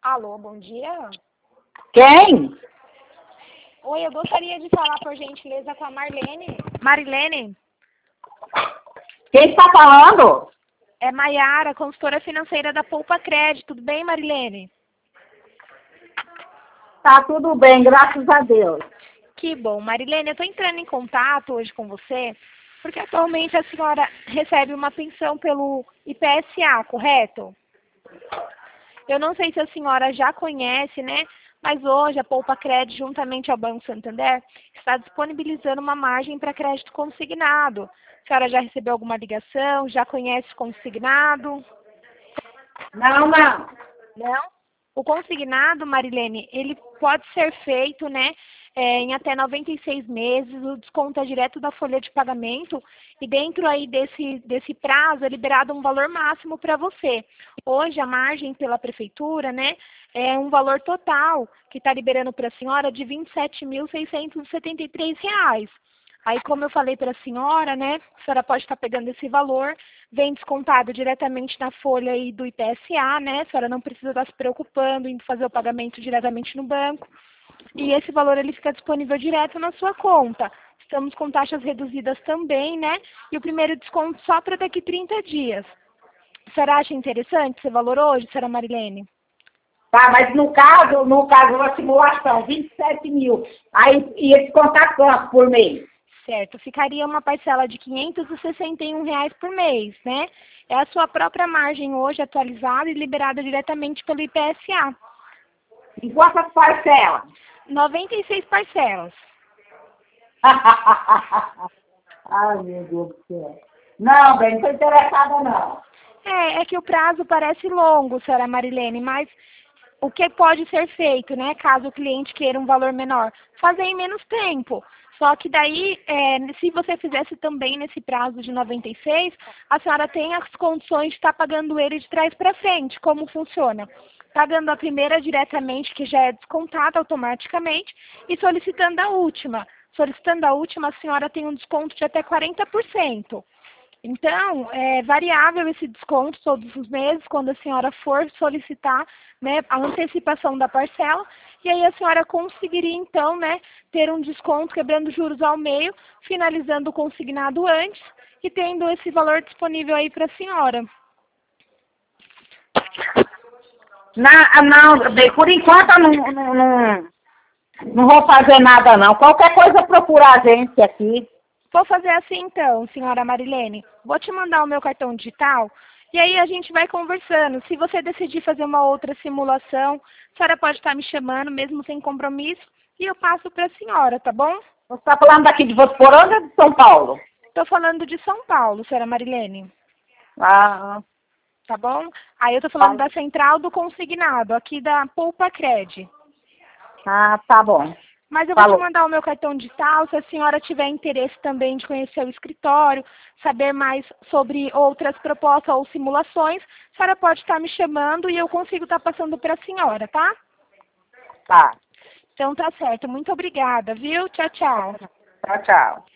Alô, bom dia. Quem? Oi, eu gostaria de falar, por gentileza, com a Marlene. Marilene, Quem está falando? é Maiara, consultora financeira da Poupa Crédito. Tudo bem, Marilene? Tá tudo bem, graças a Deus. Que bom. Marilene, eu estou entrando em contato hoje com você, porque atualmente a senhora recebe uma pensão pelo IPSA, correto? Eu não sei se a senhora já conhece, né? Mas hoje a Poupa Crédito, juntamente ao Banco Santander, está disponibilizando uma margem para crédito consignado. A senhora já recebeu alguma ligação? Já conhece consignado? Não. Não? O consignado, Marilene, ele pode ser feito, né, em até 96 meses, o desconto é direto da folha de pagamento e dentro aí desse prazo é liberado um valor máximo para você. Hoje a margem pela prefeitura, né, é um valor total que está liberando para a senhora de R$ 27.673. Aí, como eu falei para a senhora, né, a senhora pode estar pegando esse valor, vem descontado diretamente na folha aí do IPSA, né, a senhora não precisa estar se preocupando em fazer o pagamento diretamente no banco. E esse valor ele fica disponível direto na sua conta. Estamos com taxas reduzidas também, né, e o primeiro desconto só para daqui 30 dias. A senhora acha interessante esse valor hoje, senhora Marilene? Tá, mas no caso da simulação, 27 mil. Aí ia descontar quanto por mês? Certo, ficaria uma parcela de R$ 561 por mês, né? É a sua própria margem hoje atualizada e liberada diretamente pelo IPSA. Em quantas parcelas? 96 parcelas. Ai, meu Deus do céu. Não, bem, não estou interessada, não. É que o prazo parece longo, senhora Marilene, mas o que pode ser feito, né, caso o cliente queira um valor menor? Fazer em menos tempo. Só que daí, se você fizesse também nesse prazo de 96, a senhora tem as condições de estar pagando ele de trás para frente. Como funciona? Pagando a primeira diretamente, que já é descontada automaticamente, e solicitando a última. Solicitando a última, a senhora tem um desconto de até 40%. Então, é variável esse desconto todos os meses, quando a senhora for solicitar, né, a antecipação da parcela, e aí a senhora conseguiria, então, né, ter um desconto quebrando juros ao meio, finalizando o consignado antes e tendo esse valor disponível aí para a senhora. Não, bem, por enquanto eu não vou fazer nada, não. Qualquer coisa procura a agência aqui. Vou fazer assim então, senhora Marilene. Vou te mandar o meu cartão digital e aí a gente vai conversando. Se você decidir fazer uma outra simulação, a senhora pode estar me chamando, mesmo sem compromisso, e eu passo para a senhora, tá bom? Você está falando daqui de Votuporanga ou de São Paulo? Estou falando de São Paulo, senhora Marilene. Ah, Tá bom? Aí eu estou falando da central do consignado, aqui da Poupa Cred. tá bom. Mas eu vou te Falou. mandar o meu cartão digital, se a senhora tiver interesse também de conhecer o escritório, saber mais sobre outras propostas ou simulações, a senhora pode estar me chamando e eu consigo estar passando para a senhora, tá? Tá. Então tá certo. Muito obrigada, viu? Tchau, tchau. Tchau, tchau.